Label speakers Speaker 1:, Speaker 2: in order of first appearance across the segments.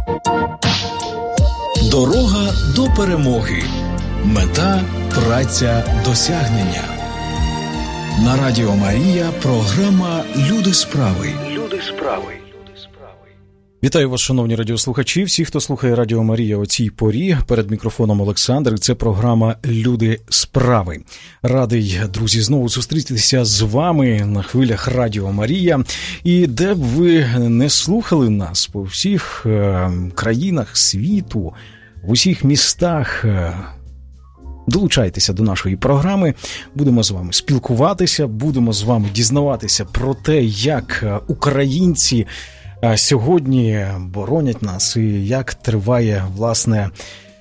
Speaker 1: Дорога до перемоги. Мета – праця досягнення. На Радіо Марія програма «Люди справи». Люди справи.
Speaker 2: Вітаю вас, шановні радіослухачі, всі, хто слухає Радіо Марія о цій порі. Перед мікрофоном Олександр. Це програма «Люди справи». Радий, друзі, знову зустрітися з вами на хвилях Радіо Марія. І де б ви не слухали нас по всіх країнах світу, в усіх містах, долучайтеся до нашої програми, будемо з вами спілкуватися, будемо з вами дізнаватися про те, як українці сьогодні боронять нас і як триває, власне,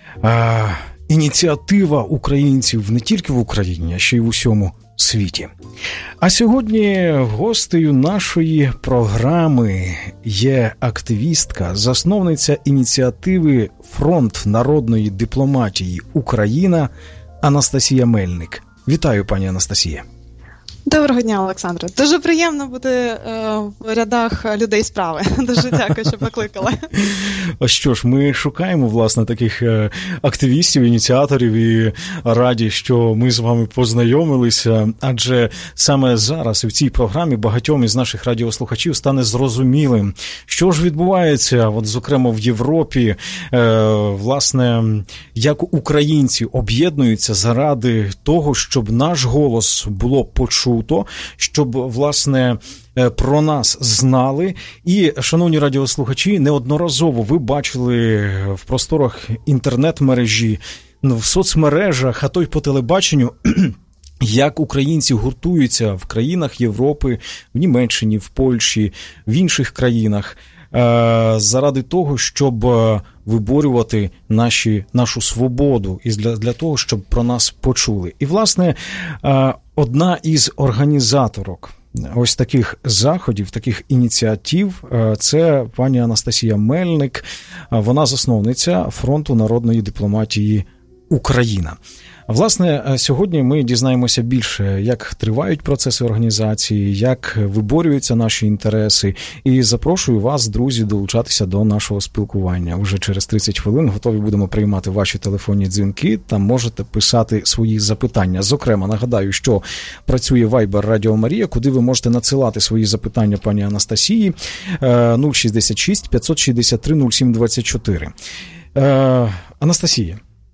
Speaker 2: ініціатива українців не тільки в Україні, а ще й в усьому світі. А сьогодні гостею нашої програми є активістка, засновниця ініціативи «Фронт народної дипломатії Україна» Анастасія Мельник. Вітаю, пані Анастасія.
Speaker 3: Доброго дня, Олександре. Дуже приємно бути в рядах людей справи. Дуже дякую, що покликали.
Speaker 2: А що ж, ми шукаємо, власне, таких активістів, ініціаторів і раді, що ми з вами познайомилися, адже саме зараз в цій програмі багатьом із наших радіослухачів стане зрозумілим, що ж відбувається, от, зокрема, в Європі, власне, як українці об'єднуються заради того, щоб наш голос було почуто, щоб, власне, про нас знали. І, шановні радіослухачі, неодноразово ви бачили в просторах інтернет-мережі, в соцмережах, а то й по телебаченню, як українці гуртуються в країнах Європи, в Німеччині, в Польщі, в інших країнах, заради того, щоб виборювати нашу свободу і для того, щоб про нас почули. І, власне, одна із організаторок ось таких заходів, таких ініціатив, це пані Анастасія Мельник. Вона засновниця Фронту народної дипломатії Україна. Власне, сьогодні ми дізнаємося більше, як тривають процеси організації, як виборюються наші інтереси. І запрошую вас, друзі, долучатися до нашого спілкування. Уже через 30 хвилин готові будемо приймати ваші телефонні дзвінки та можете писати свої запитання. Зокрема, нагадаю, що працює Viber Радіо Марія, куди ви можете надсилати свої запитання пані Анастасії 066 563 0724. Анастасія.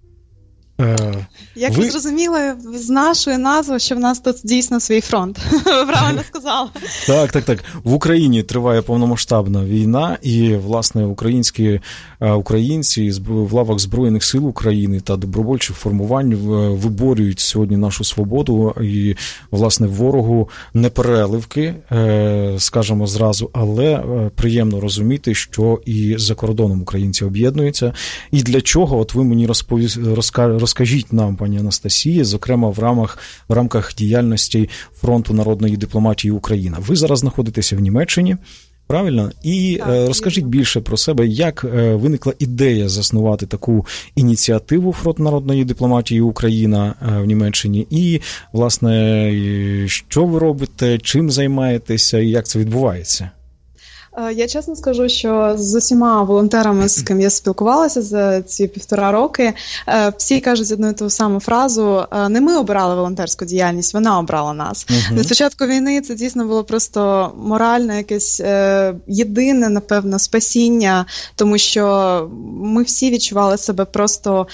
Speaker 3: Як ви зрозуміли з нашої назви, що в нас тут дійсно свій фронт. Ви правильно сказали.
Speaker 2: Так. В Україні триває повномасштабна війна, і, власне, українці в лавах Збройних сил України та добровольчих формувань виборюють сьогодні нашу свободу. І, власне, ворогу не переливки, скажемо зразу, але приємно розуміти, що і за кордоном українці об'єднуються. І для чого, от ви мені розкажіть нам, пані Анастасія, зокрема в рамках діяльності Фронту народної дипломатії Україна. Ви зараз знаходитеся в Німеччині, правильно? І розкажіть більше про себе, як виникла ідея заснувати таку ініціативу Фронт народної дипломатії Україна в Німеччині і, власне, що ви робите, чим займаєтеся і як це відбувається?
Speaker 3: Я чесно скажу, що з усіма волонтерами, з ким я спілкувалася за ці 1,5 роки, всі кажуть одну і ту саму фразу: не ми обирали волонтерську діяльність, вона обрала нас. На початку війни це дійсно було просто моральне якесь єдине, напевно, спасіння, тому що ми всі відчували себе просто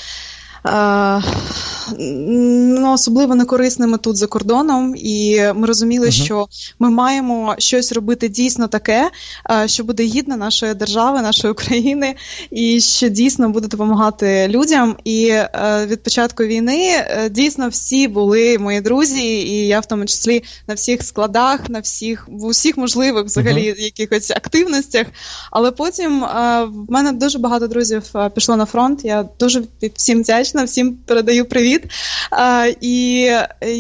Speaker 3: особливо некорисними тут за кордоном, і ми розуміли, що ми маємо щось робити дійсно таке, що буде гідно нашої держави, нашої України, і що дійсно буде допомагати людям. І від початку війни дійсно всі були мої друзі, і я в тому числі на всіх складах, в усіх можливих взагалі якихось активностях. Але потім в мене дуже багато друзів пішло на фронт, я дуже всім вдячна, всім передаю привіт. І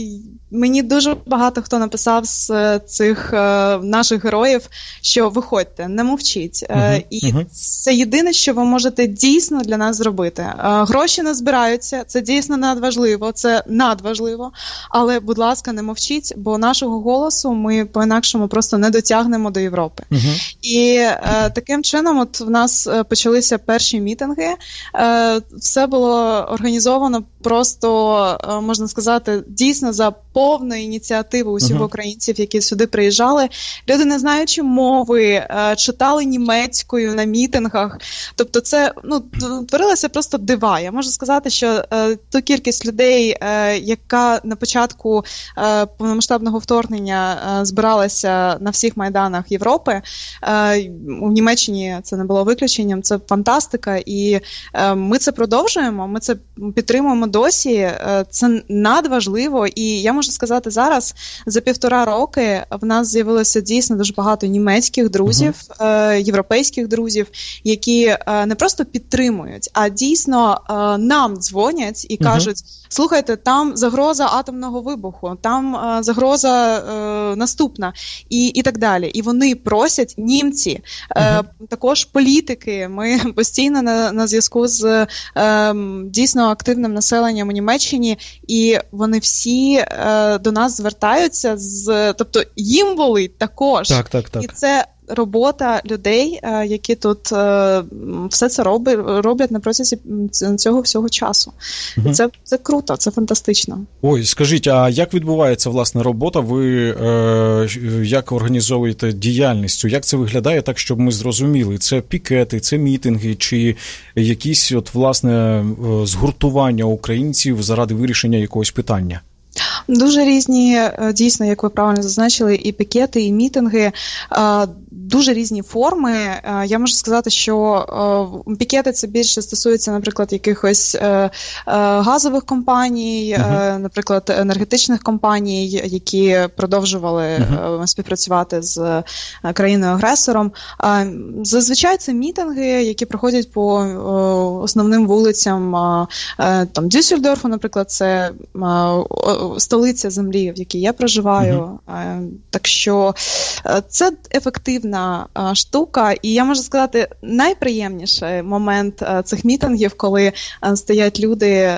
Speaker 3: Мені дуже багато хто написав з цих наших героїв, що виходьте, не мовчіть. І це єдине, що ви можете дійсно для нас зробити. Гроші не збираються, це дійсно надважливо, але, будь ласка, не мовчіть, бо нашого голосу ми по-інакшому просто не дотягнемо до Європи. І таким чином от в нас почалися перші мітинги. Все було організовано просто, можна сказати, дійсно за повної ініціативи усіх українців, які сюди приїжджали. Люди, не знаючи мови, читали німецькою на мітингах. Тобто це, творилося просто дива. Я можу сказати, що ту кількість людей, яка на початку повномасштабного вторгнення збиралася на всіх майданах Європи, у Німеччині це не було виключенням, це фантастика, і ми це продовжуємо, ми це підтримуємо досі, це надважливо, і я можу сказати, зараз за 1,5 роки в нас з'явилося дійсно дуже багато німецьких друзів, європейських друзів, які не просто підтримують, а дійсно нам дзвонять і кажуть, слухайте, там загроза атомного вибуху, там загроза наступна і так далі. І вони просять, німці, також політики, ми постійно на зв'язку з дійсно активним населенням у Німеччині, і вони всі до нас звертаються, тобто їм болить також. Так. І це робота людей, які тут все це роблять на процесі цього всього часу. І це круто, це фантастично.
Speaker 2: Ой, скажіть, а як відбувається, власне, робота? Ви як організовуєте діяльність? Як це виглядає так, щоб ми зрозуміли? Це пікети, це мітинги, чи якісь, власне, згуртування українців заради вирішення якогось питання?
Speaker 3: Дуже різні, дійсно, як ви правильно зазначили, і пікети, і мітинги, дуже різні форми. Я можу сказати, що пікети це більше стосується, наприклад, якихось газових компаній, наприклад, енергетичних компаній, які продовжували співпрацювати з країною-агресором. Зазвичай це мітинги, які проходять по основним вулицям там Дюссельдорфу, наприклад, це столиця землі, в якій я проживаю. Так що це ефективна штука. І я можу сказати, найприємніший момент цих мітингів, коли стоять люди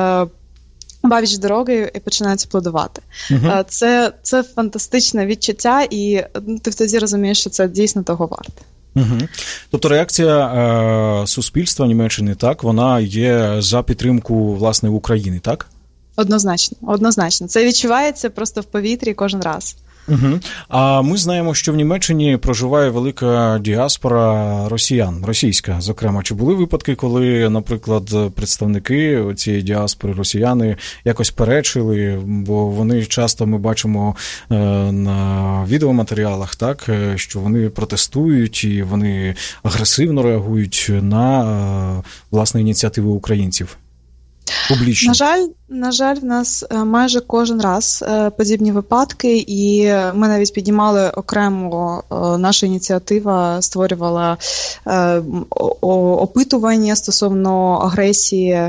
Speaker 3: бабіч дорогою і починають аплодувати. Це фантастичне відчуття, і ти тоді розумієш, що це дійсно того варте.
Speaker 2: Тобто реакція суспільства Німеччини, так, вона є за підтримку, власне, України, так?
Speaker 3: Однозначно. Це відчувається просто в повітрі кожен раз.
Speaker 2: А ми знаємо, що в Німеччині проживає велика діаспора росіян, російська, зокрема. Чи були випадки, коли, наприклад, представники цієї діаспори, росіяни, якось перечили, бо вони часто, ми бачимо на відеоматеріалах, так, що вони протестують і вони агресивно реагують на, власне, ініціативи українців? Публічно.
Speaker 3: На жаль, в нас майже кожен раз подібні випадки, і ми навіть піднімали окремо, наша ініціатива створювала опитування стосовно агресії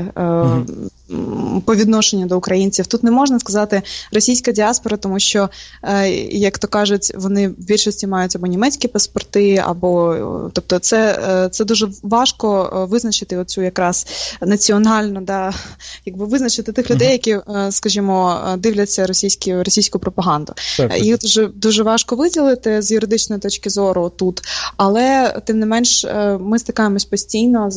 Speaker 3: по відношенню до українців. Тут не можна сказати російська діаспора, тому що, як то кажуть, вони в більшості мають або німецькі паспорти, або, тобто це дуже важко визначити оцю якраз національну, якби визначити тих людей, які, скажімо, дивляться російську пропаганду. Їх дуже важко виділити з юридичної точки зору тут, але тим не менш ми стикаємось постійно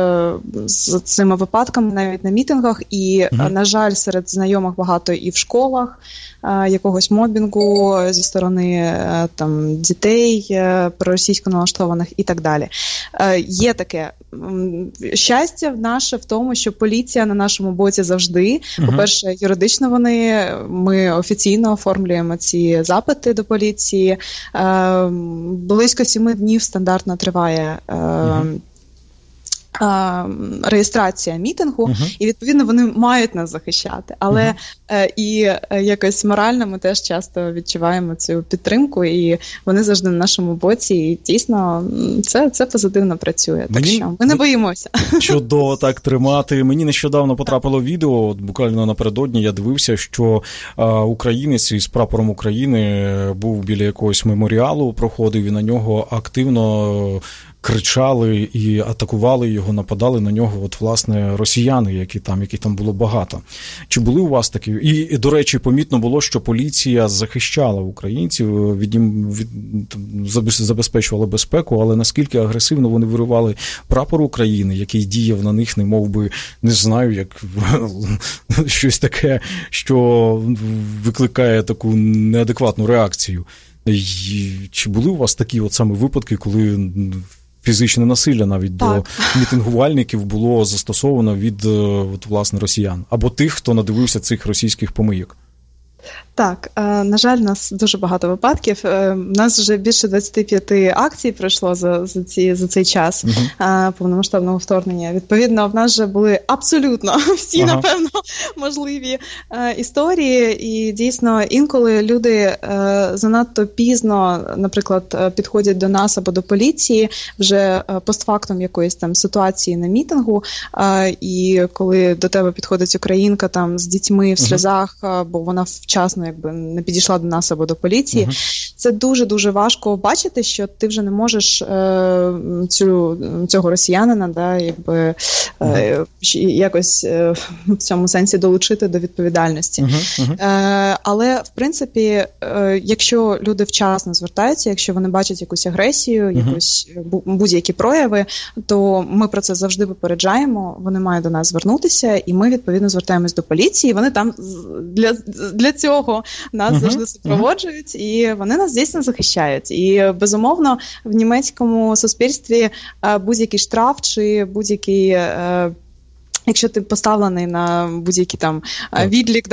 Speaker 3: з цими випадками навіть на мітингах, і, на жаль, серед знайомих багато і в школах якогось мобінгу зі сторони там дітей проросійсько налаштованих і так далі. Є таке щастя наше в тому, що поліція на нашому боці завжди. По-перше, юридично ми офіційно оформлюємо ці запити до поліції. Близько 7 днів стандартно триває реєстрація мітингу, і, відповідно, вони мають нас захищати. Але і якось морально ми теж часто відчуваємо цю підтримку, і вони завжди на нашому боці, і дійсно це позитивно працює. Так що ми не боїмося.
Speaker 2: Чудово так тримати. Мені нещодавно потрапило відео, от буквально напередодні я дивився, що українець із прапором України був біля якогось меморіалу, проходив, і на нього активно кричали і атакували його, нападали на нього, от, власне, росіяни, яких там було багато. Чи були у вас такі? І, до речі, помітно було, що поліція захищала українців, забезпечувала безпеку, але наскільки агресивно вони виривали прапор України, який діяв на них, немов би, не знаю, як щось таке, що викликає таку неадекватну реакцію. Чи були у вас такі от саме випадки, коли фізичне насилля навіть до мітингувальників було застосовано від, от, власне, росіян? Або тих, хто надивився цих російських помийок?
Speaker 3: Так, на жаль, у нас дуже багато випадків. У нас вже більше 25 акцій пройшло за цей час повномасштабного вторгнення. Відповідно, в нас вже були абсолютно всі, напевно, можливі історії. І дійсно, інколи люди занадто пізно, наприклад, підходять до нас або до поліції вже постфактум якоїсь там ситуації на мітингу. І коли до тебе підходить українка там з дітьми в сльозах, бо вона вчасно якби не підійшла до нас або до поліції, це дуже-дуже важко бачити, що ти вже не можеш цього росіянина, да, якби якось в цьому сенсі долучити до відповідальності. Але, в принципі, якщо люди вчасно звертаються, якщо вони бачать якусь агресію, якусь будь-які прояви, то ми про це завжди попереджаємо, вони мають до нас звернутися, і ми, відповідно, звертаємось до поліції, вони там для цього нас завжди супроводжують, і вони нас дійсно захищають. І, безумовно, в німецькому суспільстві будь-який штраф чи будь-який... Якщо ти поставлений на будь-який там відлік,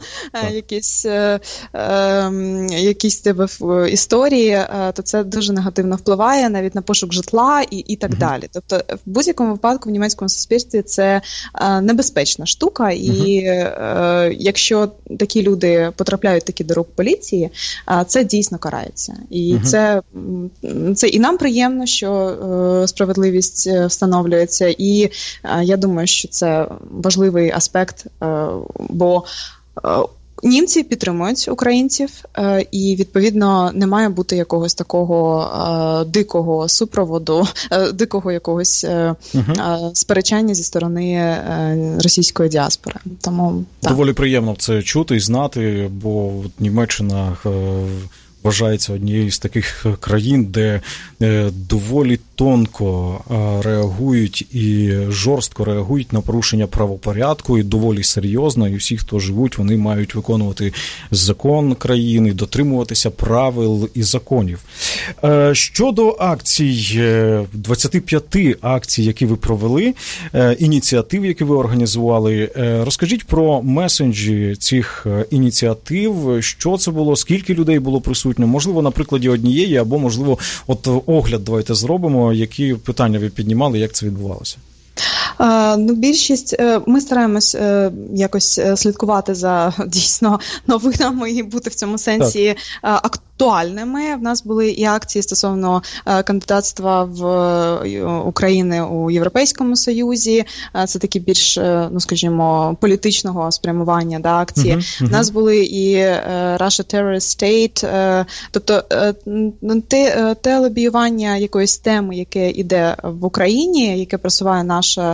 Speaker 3: якісь тебе в історії, то це дуже негативно впливає навіть на пошук житла і так далі. Тобто в будь-якому випадку в німецькому суспільстві це небезпечна штука, і якщо такі люди потрапляють таки до рук поліції, це дійсно карається. І це і нам приємно, що справедливість встановлюється, і я думаю, що це важливий аспект, бо німці підтримують українців, і, відповідно, не має бути якогось такого дикого супроводу, дикого якогось сперечання зі сторони російської діаспори. Тому,
Speaker 2: доволі приємно це чути і знати, бо Німеччина вважається однією з таких країн, де доволі тонко реагують і жорстко реагують на порушення правопорядку, і доволі серйозно, і всі, хто живуть, вони мають виконувати закон країни, дотримуватися правил і законів. Щодо акцій, 25 акцій, які ви провели, ініціатив, які ви організували, розкажіть про месенджі цих ініціатив, що це було, скільки людей було присутньо, можливо, на прикладі однієї, або, можливо, от огляд давайте зробимо, які питання ви піднімали, як це відбувалося?
Speaker 3: Більшість, ми стараємось якось слідкувати за дійсно новинами і бути в цьому сенсі актуальними. В нас були і акції стосовно кандидатства в України у Європейському Союзі. Це такі більш, скажімо, політичного спрямування акції. В нас були і Russia Terrorist State, тобто те лобіювання якоїсь теми, яке йде в Україні, яке просуває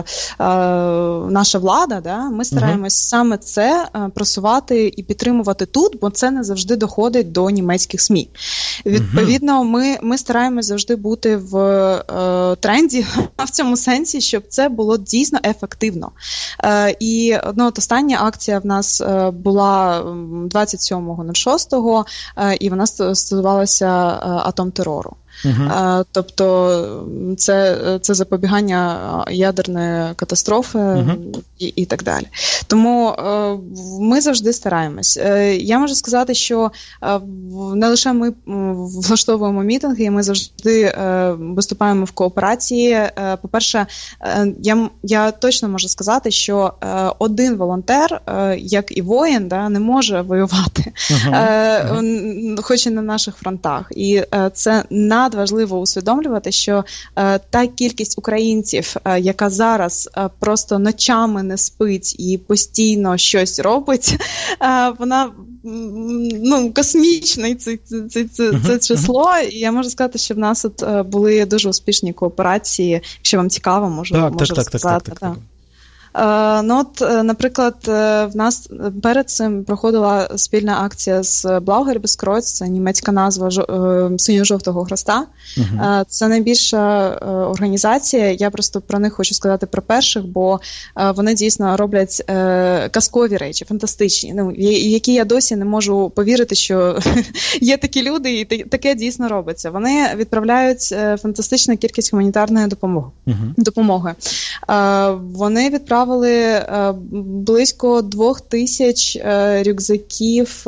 Speaker 3: наша влада, ми стараємось саме це просувати і підтримувати тут, бо це не завжди доходить до німецьких СМІ. Відповідно, ми стараємось завжди бути в тренді в цьому сенсі, щоб це було дійсно ефективно. І остання акція в нас була 27.06, і вона стосувалася атомтерору. Тобто це запобігання ядерної катастрофи і так далі. Тому ми завжди стараємось. Я можу сказати, що не лише ми влаштовуємо мітинги, ми завжди виступаємо в кооперації. По-перше, я точно можу сказати, що один волонтер, як і воїн, не може воювати, хоч і на наших фронтах. І це надважливо усвідомлювати, що та кількість українців, яка зараз просто ночами не спить і постійно щось робить, вона космічна, це число. І я можу сказати, що в нас от були дуже успішні кооперації. Якщо вам цікаво, можу розказати. Так. Наприклад, в нас перед цим проходила спільна акція з Блаугербескройц, це німецька назва Синьо-жовтого хреста. Це найбільша організація, я просто про них хочу сказати про перших, бо вони дійсно роблять казкові речі, фантастичні, які я досі не можу повірити, що є такі люди, і таке дійсно робиться. Вони відправляють фантастичну кількість гуманітарної допомоги. Вони відправили близько 2000 рюкзаків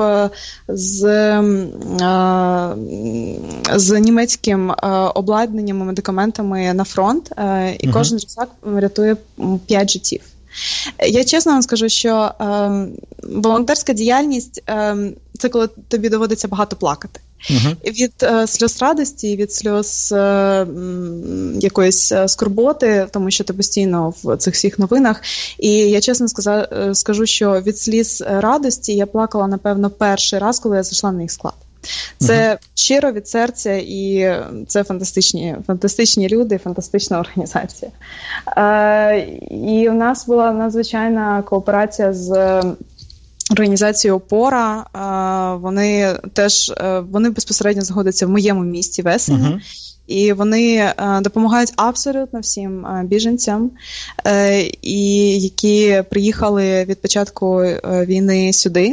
Speaker 3: з німецьким обладнанням і медикаментами на фронт, і кожен рюкзак рятує 5 життів. Я чесно вам скажу, що волонтерська діяльність – це коли тобі доводиться багато плакати. Від сльоз радості, від сльоз якоїсь скорботи, тому що ти постійно в цих всіх новинах. І я чесно скажу, що від сліз радості я плакала, напевно, перший раз, коли я зайшла на їх склад. Це щиро від серця, і це фантастичні люди, фантастична організація. І у нас була надзвичайна кооперація з організацією «Опора». Вони безпосередньо знаходяться в моєму місті Весені. І вони допомагають абсолютно всім біженцям, які приїхали від початку війни сюди.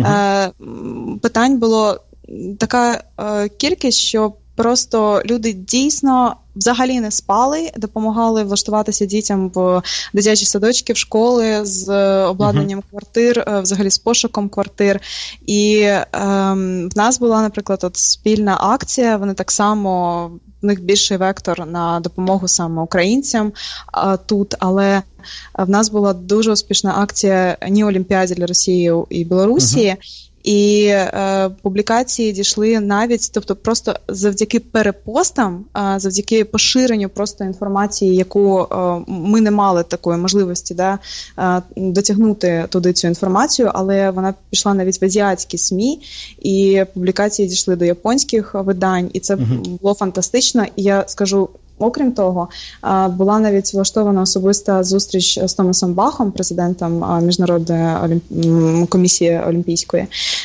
Speaker 3: Питань було така кількість, що просто люди дійсно взагалі не спали, допомагали влаштуватися дітям в дитячі садочки, в школи з обладнанням квартир, взагалі з пошуком квартир. І в нас була, наприклад, от спільна акція, вони так само, в них більший вектор на допомогу саме українцям тут, але в нас була дуже успішна акція «Ні Олімпіаді» для Росії і Білорусі. І публікації дійшли навіть, тобто просто завдяки перепостам, завдяки поширенню просто інформації, яку ми не мали такої можливості дотягнути туди цю інформацію, але вона пішла навіть в азіатські СМІ, і публікації дійшли до японських видань, і це було фантастично. І я скажу, окрім того, була навіть влаштована особиста зустріч з Томасом Бахом, президентом Міжнародної комісії Олімпійської,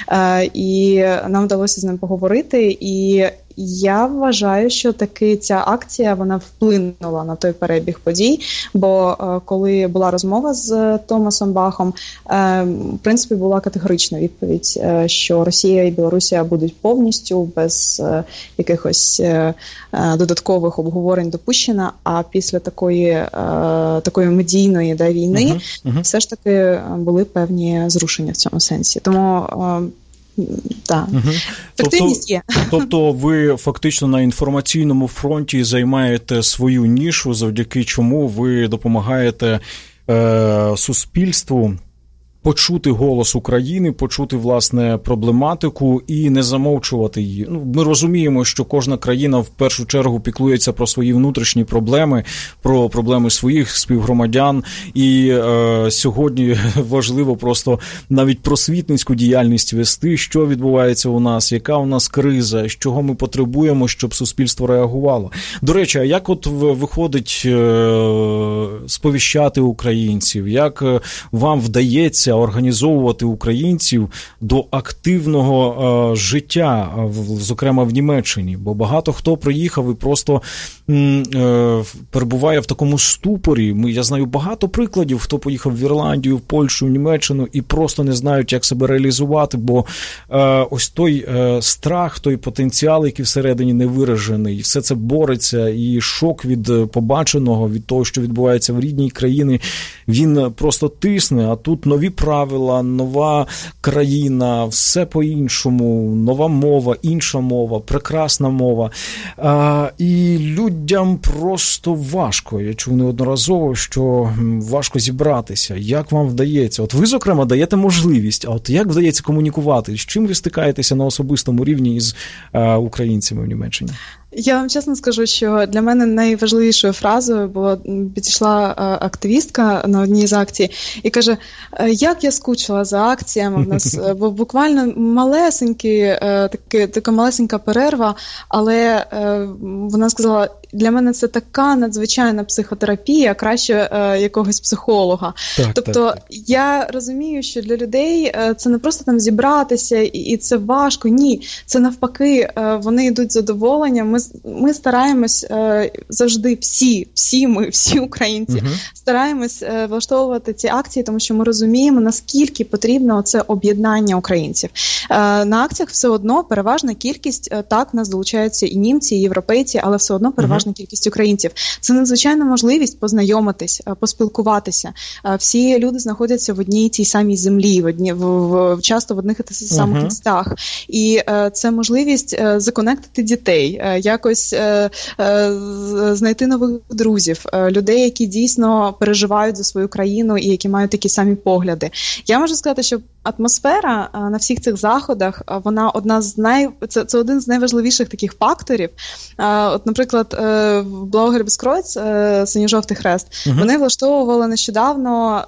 Speaker 3: і нам вдалося з ним поговорити, і я вважаю, що таки ця акція, вона вплинула на той перебіг подій, бо коли була розмова з Томасом Бахом, в принципі, була категорична відповідь, що Росія і Білорусія будуть повністю без якихось додаткових обговорень допущена, а після такої медійної війни все ж таки були певні зрушення в цьому сенсі. Тому так. Ефективність є.
Speaker 2: Тобто ви фактично на інформаційному фронті займаєте свою нішу, завдяки чому ви допомагаєте суспільству почути голос України, почути, власне, проблематику і не замовчувати її. Ми розуміємо, що кожна країна в першу чергу піклується про свої внутрішні проблеми, про проблеми своїх співгромадян. І сьогодні важливо просто навіть просвітницьку діяльність вести, що відбувається у нас, яка у нас криза, чого ми потребуємо, щоб суспільство реагувало. До речі, а як от виходить, сповіщати українців, як вам вдається організовувати українців до активного життя, зокрема в Німеччині, бо багато хто приїхав і просто перебуває в такому ступорі. Я знаю багато прикладів, хто поїхав в Ірландію, в Польщу, в Німеччину і просто не знають, як себе реалізувати, бо ось той страх, той потенціал, який всередині не виражений, все це бореться, і шок від побаченого, від того, що відбувається в рідній країні, він просто тисне, а тут нові правила, нова країна, все по-іншому, нова мова, інша мова, прекрасна мова. І людям просто важко. Я чув неодноразово, що важко зібратися. Як вам вдається? От ви, зокрема, даєте можливість, а от як вдається комунікувати? З чим ви стикаєтеся на особистому рівні із українцями в Німеччині?
Speaker 3: Я вам чесно скажу, що для мене найважливішою фразою була, підійшла активістка на одній з акцій і каже, як я скучила за акціями, в нас буквально така малесенька перерва, але вона сказала, для мене це така надзвичайна психотерапія, краще якогось психолога. Тобто я розумію, що для людей це не просто там зібратися і це важко, ні, це навпаки, вони йдуть з задоволенням. Ми стараємось завжди всі українці, стараємось влаштовувати ці акції, тому що ми розуміємо, наскільки потрібно це об'єднання українців. На акціях все одно переважна кількість, так, нас долучаються і німці, і європейці, але все одно переважна кількість українців. Це надзвичайна можливість познайомитись, поспілкуватися. Всі люди знаходяться в одній тій самій землі, часто в одних і тих самих містах. І це можливість законектити дітей, якось знайти нових друзів, людей, які дійсно переживають за свою країну і які мають такі самі погляди. Я можу сказати, що атмосфера на всіх цих заходах, вона це один з найважливіших таких факторів. От, наприклад, блогер Безкройц, Синьо-жовтий хрест, вони влаштовували нещодавно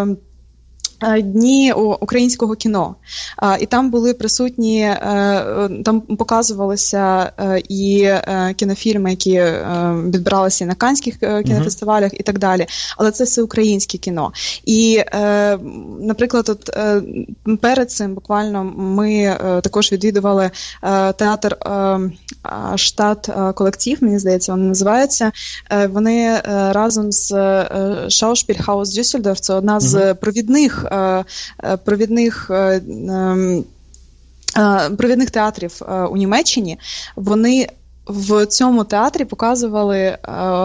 Speaker 3: дні українського кіно. І там були присутні, там показувалися і кінофільми, які відбиралися на Каннських кінофестивалях і так далі. Але це все українське кіно. І, наприклад, от перед цим буквально ми також відвідували театр Штат-колектив, мені здається, він називається. Вони разом з Schauspielhaus Düsseldorf, це одна з провідних театрів у Німеччині, вони в цьому театрі показували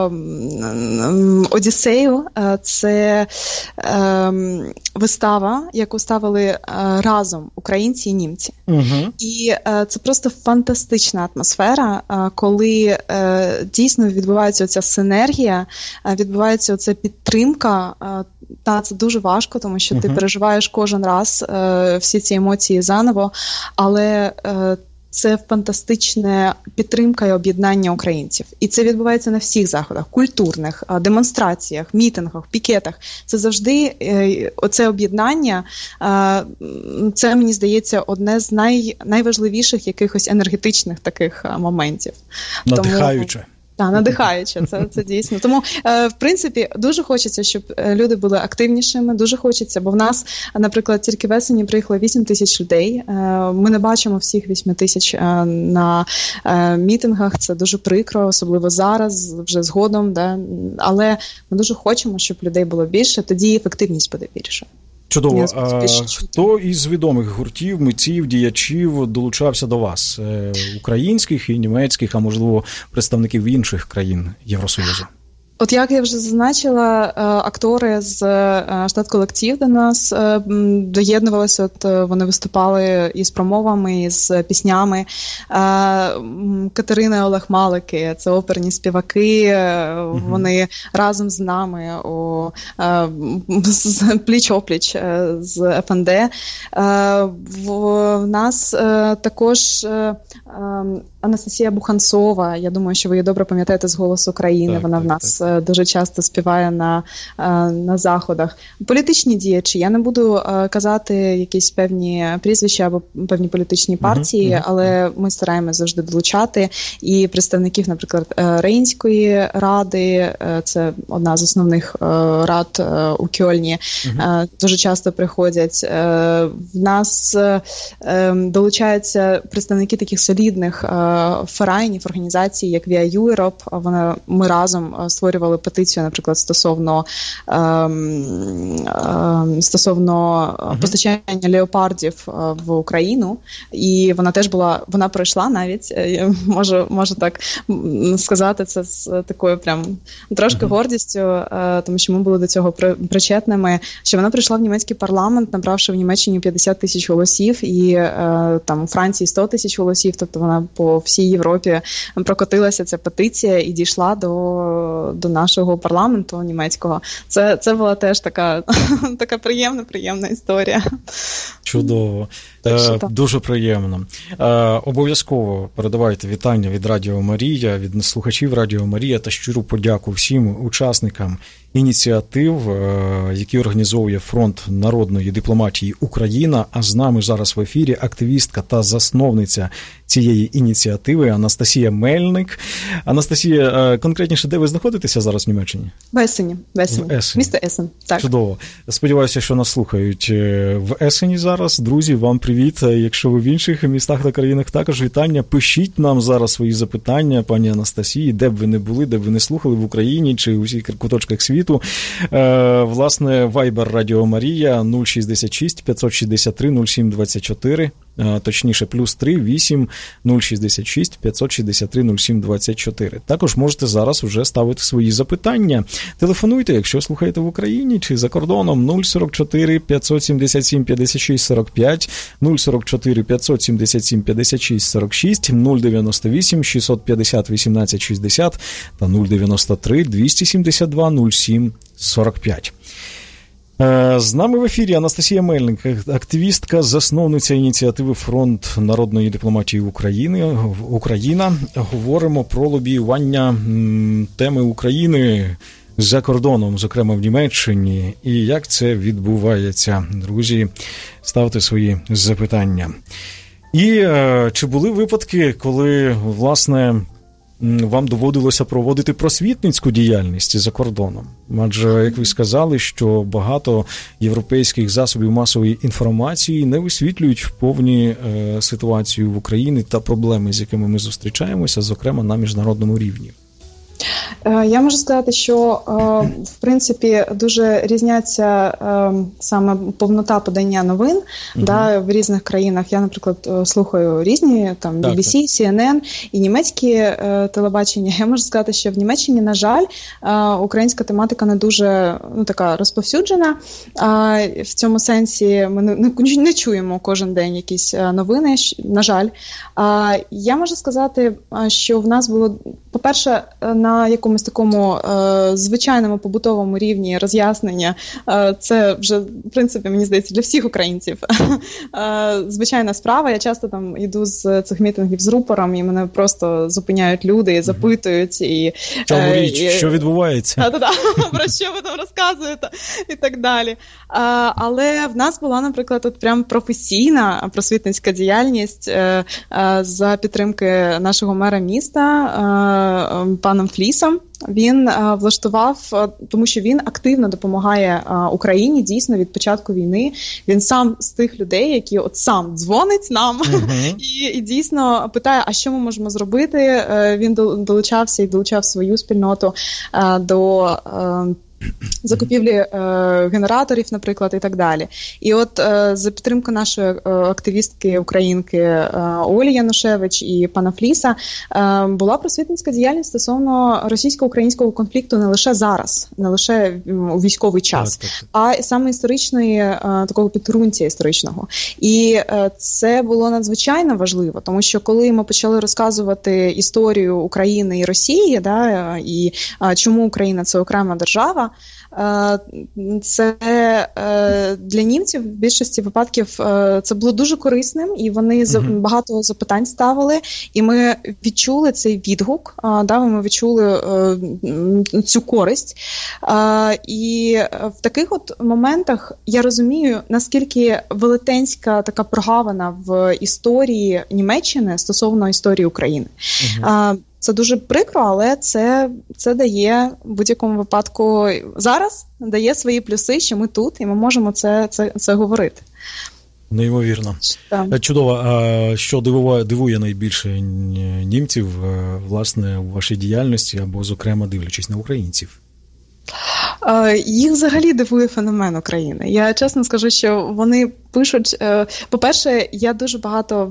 Speaker 3: «Одіссею». Це вистава, яку ставили разом українці і німці. І це просто фантастична атмосфера, коли дійсно відбувається оця синергія, відбувається оця підтримка. Та, це дуже важко, тому що ти переживаєш кожен раз всі ці емоції заново, але це фантастична підтримка і об'єднання українців. І це відбувається на всіх заходах, культурних, демонстраціях, мітингах, пікетах. Це завжди оце об'єднання, це, мені здається, одне з найважливіших якихось енергетичних таких моментів.
Speaker 2: Надихаюче.
Speaker 3: Так, надихаюче, це дійсно. Тому, в принципі, дуже хочеться, щоб люди були активнішими, дуже хочеться, бо в нас, наприклад, тільки весені приїхало 8 тисяч людей. Ми не бачимо всіх 8 тисяч на мітингах, це дуже прикро, особливо зараз, вже згодом, да? Але ми дуже хочемо, щоб людей було більше, тоді ефективність буде більше.
Speaker 2: Чудово. Хто із відомих гуртів, митців, діячів долучався до вас? Українських і німецьких, а можливо представників інших країн Євросоюзу?
Speaker 3: От як я вже зазначила, актори з Штат-колектив до нас доєднувалися, от вони виступали із промовами, із піснями. Катерина і Олег Малики, це оперні співаки, вони разом з нами, пліч-опліч з ФНД. В нас також Анастасія Буханцова, я думаю, що ви її добре пам'ятаєте з «Голосу країни», вона в нас дуже часто співає на заходах. Політичні діячі, я не буду казати якісь певні прізвища або певні політичні партії, але ми стараємося завжди долучати і представників, наприклад, Рейнської ради, це одна з основних рад у Кьольні, дуже часто приходять. В нас долучаються представники таких солідних ферайнів, організацій, як Via Europe. Ми разом створювали петицію, наприклад, стосовно постачання леопардів в Україну. І вона теж вона пройшла навіть, можу так сказати, це з такою прям трошки гордістю, тому що ми були до цього причетними, що вона прийшла в німецький парламент, набравши в Німеччині 50 тисяч голосів, і там у Франції 100 тисяч голосів, тобто вона по всій Європі прокотилася ця петиція і дійшла до нашого парламенту німецького. Це була теж така приємна історія.
Speaker 2: Чудово. Дуже приємно. Обов'язково передавайте вітання від Радіо Марія, від слухачів Радіо Марія та щиру подяку всім учасникам ініціатив, які організовує Фронт народної дипломатії Україна. А з нами зараз в ефірі активістка та засновниця цієї ініціативи Анастасія Мельник. Анастасія, конкретніше, де ви знаходитеся зараз в Німеччині?
Speaker 3: В Есені. Місто Есен. Так.
Speaker 2: Чудово. Сподіваюся, що нас слухають в Есені зараз. Друзі, вам привіт. Якщо ви в інших містах та країнах, також вітання. Пишіть нам зараз свої запитання, пані Анастасії, де б ви не були, де б ви не слухали, в Україні чи у всіх куточках світу. Власне, Viber Радіо Марія 066 563 0724. Точніше, +3 8 066 563 0724. Також можете зараз вже ставити свої запитання. Телефонуйте, якщо слухаєте в Україні чи за кордоном, 044 577 56 45, 044 577 56 46, 098 650 18 60 та 093 272 07 45. З нами в ефірі Анастасія Мельник, активістка, засновниця ініціативи «Фронт народної дипломатії Україна». Говоримо про лобіювання теми України за кордоном, зокрема в Німеччині, і як це відбувається. Друзі, ставте свої запитання. І чи були випадки, коли, власне, вам доводилося проводити просвітницьку діяльність за кордоном? Адже, як ви сказали, що багато європейських засобів масової інформації не висвітлюють вповні ситуацію в Україні та проблеми, з якими ми зустрічаємося, зокрема на міжнародному рівні.
Speaker 3: Я можу сказати, що, в принципі, дуже різняться саме повнота подання новин в різних країнах. Я, наприклад, слухаю різні, там, BBC, CNN і німецькі телебачення. Я можу сказати, що в Німеччині, на жаль, українська тематика не дуже така розповсюджена. В цьому сенсі ми не чуємо кожен день якісь новини, на жаль. Я можу сказати, що в нас було, по-перше, на якомусь такому звичайному побутовому рівні роз'яснення, це вже, в принципі, мені здається, для всіх українців звичайна справа. Я часто там йду з цих мітингів з рупором, і мене просто зупиняють люди і запитують.
Speaker 2: Чому річ? Що відбувається?
Speaker 3: Про що ви там розказуєте? І так далі. Але в нас була, наприклад, от прям професійна просвітницька діяльність за підтримки нашого мера міста, паном Флісом. Він влаштував, тому що він активно допомагає Україні, дійсно, від початку війни. Він сам з тих людей, які от сам дзвонить нам і дійсно питає, а що ми можемо зробити. Він долучався і долучав свою спільноту до закупівлі генераторів, наприклад, і так далі. І от за підтримку нашої активістки українки Олі Янушевич і пана Фліса була просвітницька діяльність стосовно російсько-українського конфлікту не лише зараз, не лише у військовий час, а саме історичної, такого підґрунтя історичного. І це було надзвичайно важливо, тому що коли ми почали розказувати історію України і Росії, і чому Україна – це окрема держава, це для німців в більшості випадків це було дуже корисним, і вони багато запитань ставили, і ми відчули цей відгук, ми відчули цю користь. І в таких от моментах я розумію, наскільки велетенська така прогавина в історії Німеччини стосовно історії України. Це дуже прикро, але це дає в будь-якому випадку зараз, дає свої плюси, що ми тут, і ми можемо це говорити.
Speaker 2: Неймовірно. Чудово. А що дивує найбільше німців, власне, у вашій діяльності, або, зокрема, дивлячись на українців?
Speaker 3: Їх взагалі дивує феномен України. Я чесно скажу, що вони пишуть, по-перше, я дуже багато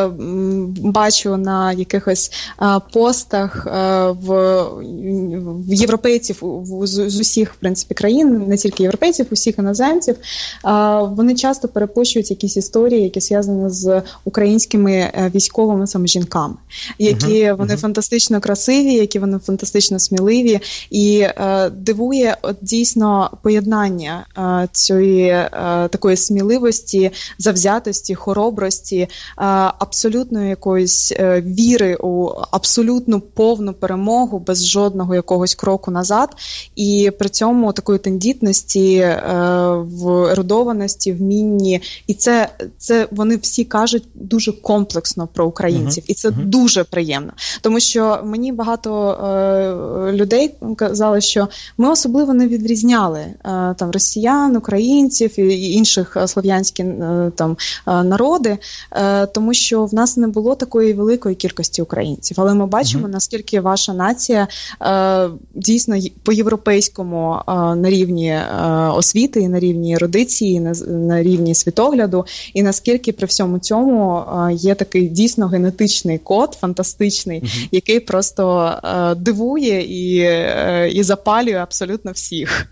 Speaker 3: бачу на якихось постах в європейців з усіх, в принципі, країн, не тільки європейців, усіх іноземців. Вони часто перепощують якісь історії, які зв'язані з українськими військовими саме жінками, які вони фантастично красиві, які вони фантастично сміливі, і дивує дійсно поєднання цієї такої сміливості, завзятості, хоробрості, абсолютної якоїсь віри у абсолютну повну перемогу без жодного якогось кроку назад, і при цьому такої тендітності, в ерудованості, вмінні. І це вони всі кажуть дуже комплексно про українців. І це дуже приємно. Тому що мені багато людей казали, що ми особливо не відрізняли там росіян, українців і інших слов'янських там народи, тому що в нас не було такої великої кількості українців. Але ми бачимо, наскільки ваша нація дійсно по-європейському на рівні освіти, і на рівні ерудиції, на рівні світогляду, і наскільки при всьому цьому є такий дійсно генетичний код, фантастичний, який просто дивує і запалює абсолютно всіх.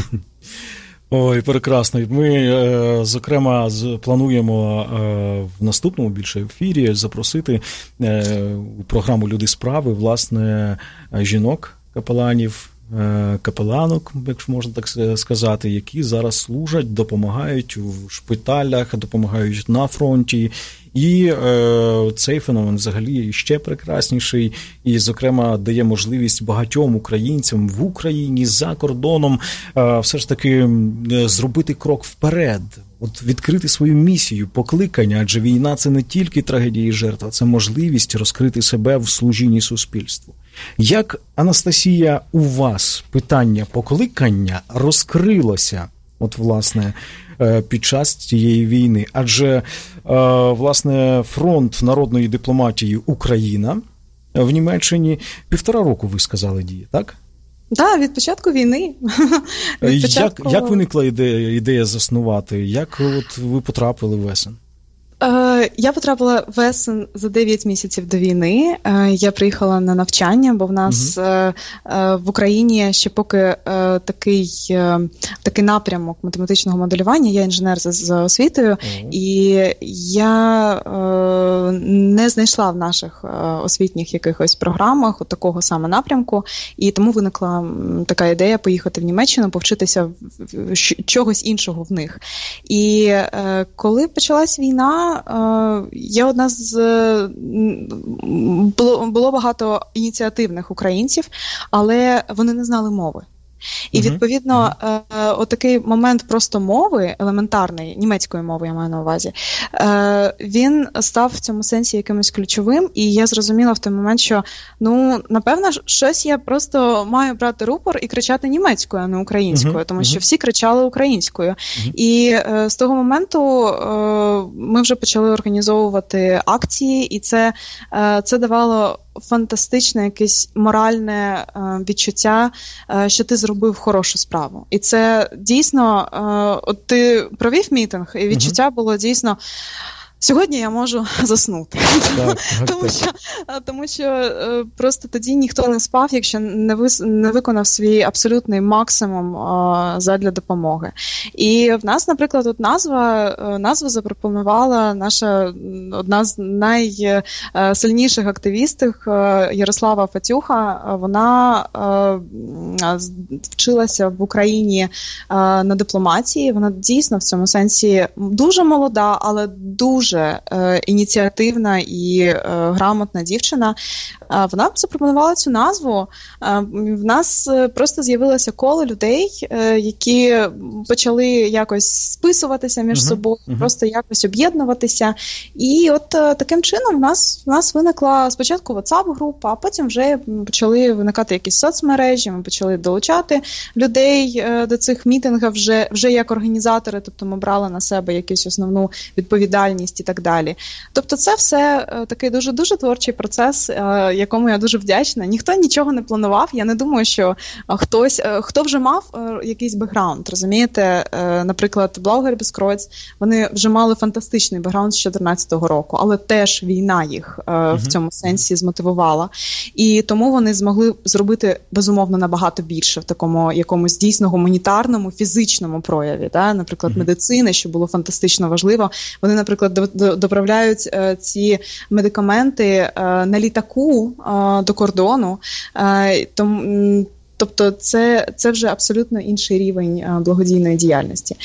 Speaker 2: Ой, прекрасно. Ми, зокрема, плануємо в наступному більше ефірі запросити у програму «Люди справи», власне, жінок-капеланів, капеланок, якщо можна так сказати, які зараз служать, допомагають у шпиталях, допомагають на фронті. І цей феномен взагалі ще прекрасніший і, зокрема, дає можливість багатьом українцям в Україні, за кордоном все ж таки зробити крок вперед, от відкрити свою місію, покликання, адже війна – це не тільки трагедія і жертва, це можливість розкрити себе в служінні суспільству. Як, Анастасія, у вас питання покликання розкрилося, от, власне, під час цієї війни? Адже, власне, фронт народної дипломатії Україна в Німеччині 1,5 року, ви сказали, діє, так?
Speaker 3: Так, від початку війни.
Speaker 2: Як виникла ідея заснувати? Як от ви потрапили в Есен?
Speaker 3: Я потрапила в Есен за 9 місяців до війни. Я приїхала на навчання, бо в нас в Україні ще поки такий напрямок математичного моделювання. Я інженер за освітою, і я не знайшла в наших освітніх якихось програмах от такого саме напрямку, і тому виникла така ідея поїхати в Німеччину, повчитися чогось іншого в них. І коли почалась війна, є одна було багато ініціативних українців, але вони не знали мови. І, відповідно, отакий момент просто мови, елементарної, німецької мови, я маю на увазі, він став в цьому сенсі якимось ключовим, і я зрозуміла в той момент, що, напевно, щось я просто маю брати рупор і кричати німецькою, а не українською, тому що всі кричали українською. І з того моменту ми вже почали організовувати акції, і це давало фантастичне якесь моральне відчуття, що ти зробив хорошу справу. І це дійсно, от ти провів мітинг, і відчуття було дійсно, сьогодні я можу заснути. Тому що просто тоді ніхто не спав, якщо не виконав свій абсолютний максимум задля допомоги. І в нас, наприклад, от назву запропонувала наша одна з найсильніших активістів Ярослава Фатюха. Вона вчилася в Україні на дипломатії. Вона дійсно в цьому сенсі дуже молода, але дуже ініціативна і грамотна дівчина. Вона запропонувала цю назву. В нас просто з'явилося коло людей, які почали якось списуватися між собою, просто якось об'єднуватися. І от таким чином в нас виникла спочатку WhatsApp-група, а потім вже почали виникати якісь соцмережі, ми почали долучати людей до цих мітингів вже як організатори, тобто ми брали на себе якусь основну відповідальність і так далі. Тобто це все такий дуже-дуже творчий процес, якому я дуже вдячна. Ніхто нічого не планував, я не думаю, що хто вже мав якийсь бекграунд, розумієте? Наприклад, Блаугер без Кройц, вони вже мали фантастичний бекграунд з 2014 року, але теж війна їх в цьому сенсі змотивувала. І тому вони змогли зробити, безумовно, набагато більше в такому якомусь дійсно гуманітарному, фізичному прояві. Да? Наприклад, медицини, що було фантастично важливо. Вони, наприклад, доправляють ці медикаменти на літаку до кордону. Тобто це вже абсолютно інший рівень благодійної діяльності.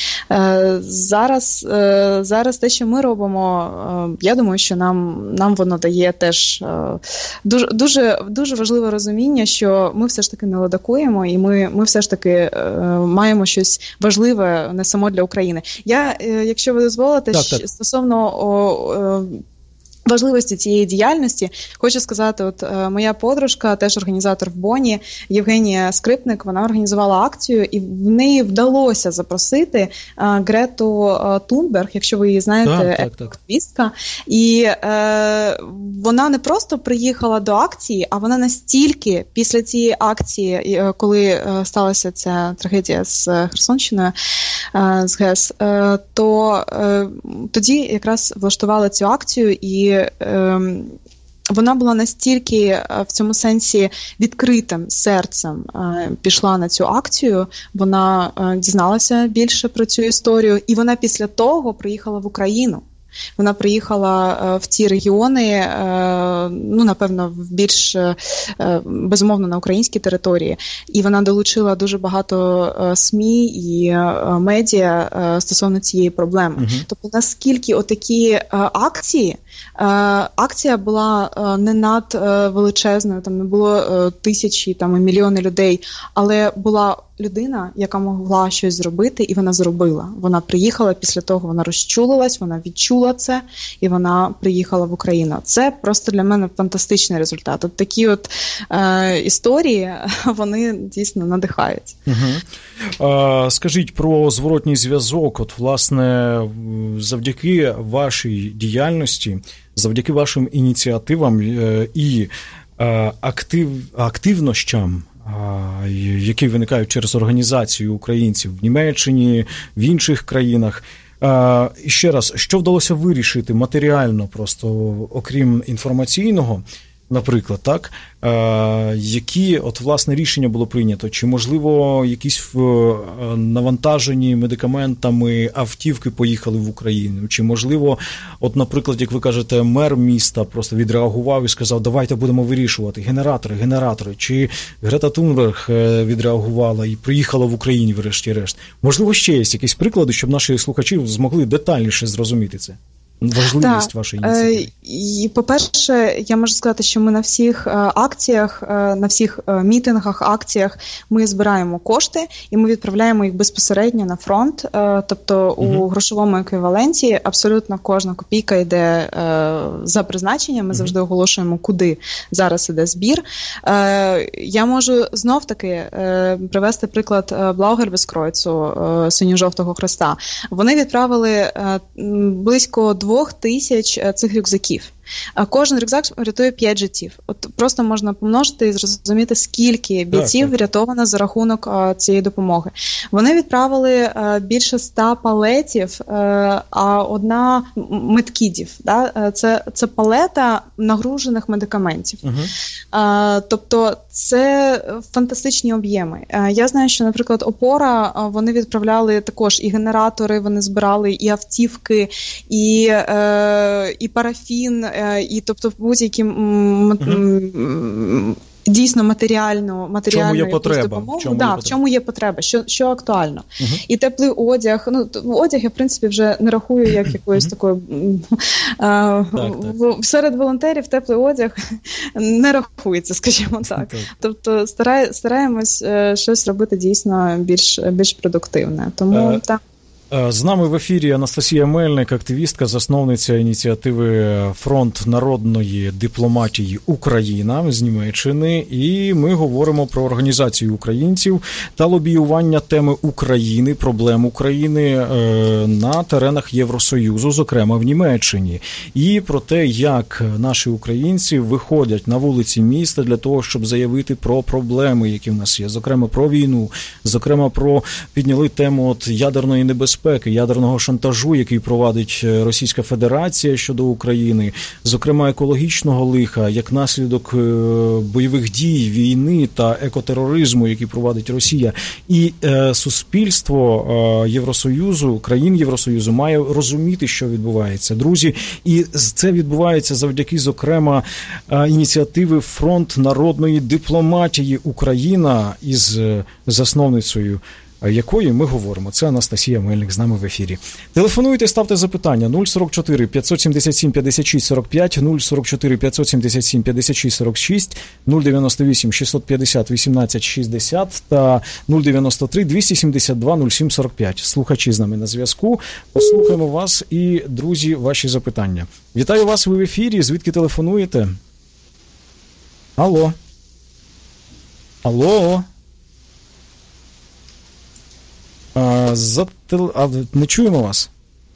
Speaker 3: Зараз те, що ми робимо, я думаю, що нам воно дає теж дуже важливе розуміння, що ми все ж таки не ледакуємо, і ми все ж таки маємо щось важливе не само для України. Я, якщо ви дозволите, стосовно важливості цієї діяльності, хочу сказати, от моя подружка, теж організатор в Бонні, Євгенія Скрипник, вона організувала акцію, і в неї вдалося запросити Грету Тунберг, якщо ви її знаєте, активістка. І вона не просто приїхала до акції, а вона настільки після цієї акції, коли сталася ця трагедія з Херсонщиною, з ГЕС, то тоді якраз влаштували цю акцію, і вона була настільки в цьому сенсі відкритим серцем пішла на цю акцію, вона дізналася більше про цю історію, і вона після того приїхала в Україну. Вона приїхала в ті регіони, напевно, в більш, безумовно, на українській території. І вона долучила дуже багато СМІ і медіа стосовно цієї проблеми. Тобто, наскільки отакі акції, акція була не надвеличезною, там не було тисячі, там і мільйони людей, але була людина, яка могла щось зробити, і вона зробила. Вона приїхала після того, вона розчулилась, вона відчула це, і вона приїхала в Україну. Це просто для мене фантастичний результат. От такі от історії, вони дійсно надихають.
Speaker 2: Скажіть про зворотній зв'язок. От, власне, завдяки вашій діяльності, завдяки вашим ініціативам і активностям, які виникають через організацію українців в Німеччині, в інших країнах. І ще раз, що вдалося вирішити матеріально, просто окрім інформаційного, наприклад, так? Які, от, власне, рішення було прийнято? Чи, можливо, якісь навантажені медикаментами автівки поїхали в Україну? Чи, можливо, от, наприклад, як ви кажете, мер міста просто відреагував і сказав, давайте будемо вирішувати, генератори. Чи Грета Тунберг відреагувала і приїхала в Україну, врешті-решт? Можливо, ще є якісь приклади, щоб наші слухачі змогли детальніше зрозуміти це? Важливість вашої ініціативи.
Speaker 3: І, по-перше, я можу сказати, що ми на всіх акціях, на всіх мітингах, акціях ми збираємо кошти і ми відправляємо їх безпосередньо на фронт. Тобто у грошовому еквіваленті абсолютно кожна копійка йде за призначенням. Ми завжди оголошуємо, куди зараз іде збір. Я можу знов-таки привести приклад Блаугер без Кройцу, Синьо-жовтого хреста. Вони відправили близько 2000 цих рюкзаків. Кожен рюкзак рятує 5 життів. От просто можна помножити і зрозуміти, скільки бійців врятовано за рахунок цієї допомоги. Вони відправили більше 100 палетів, а одна медкідів. Да? Це палета нагружених медикаментів. Тобто це фантастичні об'єми. Я знаю, що, наприклад, «Опора», вони відправляли також і генератори, вони збирали і автівки, і парафін, і тобто будь-які дійсно матеріальну допомогу. В чому є потреба, що актуально. І теплий одяг. Одяг я, в принципі, вже не рахую як якоюсь такою... Серед волонтерів теплий одяг не рахується, скажімо так. Тобто стараємось щось робити дійсно більш продуктивне. Тому так.
Speaker 2: З нами в ефірі Анастасія Мельник, активістка, засновниця ініціативи «Фронт народної дипломатії Україна» з Німеччини. І ми говоримо про організацію українців та лобіювання теми України, проблем України на теренах Євросоюзу, зокрема в Німеччині. І про те, як наші українці виходять на вулиці міста для того, щоб заявити про проблеми, які в нас є. Зокрема, про війну, зокрема, підняли тему ядерної небезпеки, ядерного шантажу, який провадить Російська Федерація щодо України, зокрема екологічного лиха, як наслідок бойових дій, війни та екотероризму, який провадить Росія. І суспільство Євросоюзу, країн Євросоюзу має розуміти, що відбувається. Друзі, і це відбувається завдяки, зокрема, ініціативи «Фронт народної дипломатії Україна» із засновницею якої ми говоримо. Це Анастасія Мельник з нами в ефірі. Телефонуйте, ставте запитання 044 577 56 45, 044 577 56 46, 098 650 18 60 та 093 272 07 45. Слухачі з нами на зв'язку. Послухаємо вас і, друзі, ваші запитання. Вітаю вас, ви в ефірі. Звідки телефонуєте? Алло. Алло. Не чуємо вас.